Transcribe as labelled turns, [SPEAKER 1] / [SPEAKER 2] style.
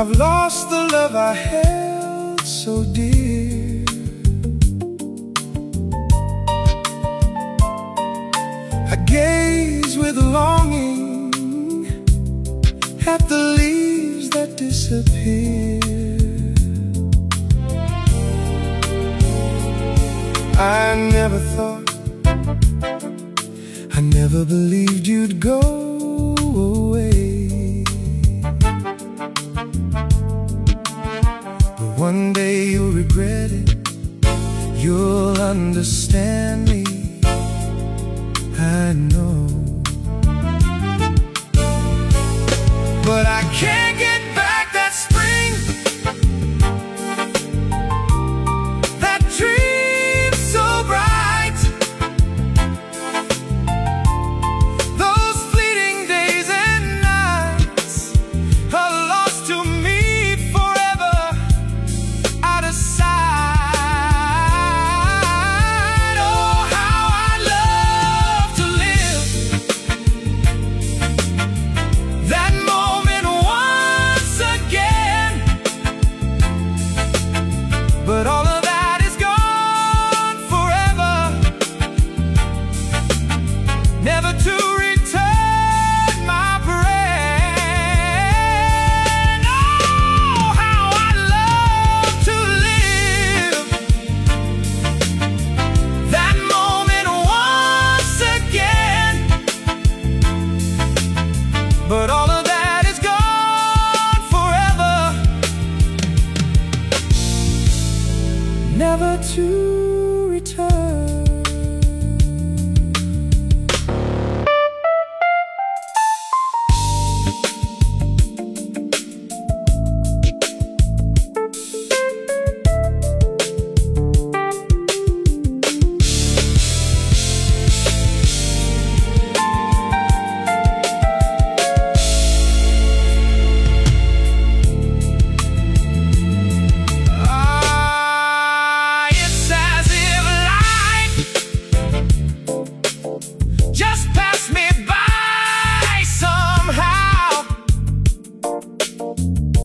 [SPEAKER 1] I've lost the love I held so dear. I gaze with longing at the leaves that disappear. I never thought, I never believed you'd go away. But one day you'll regret it, you'll understand me, I know. But I can't get back that spring, that dream so bright, those fleeting days and nights are lost to me forever, out of sight. Oh, how I love to live that moment once again. But all of that is gone forever, never to return my friend. Oh, how I love to live that moment once again. But all of that is gone forever, never to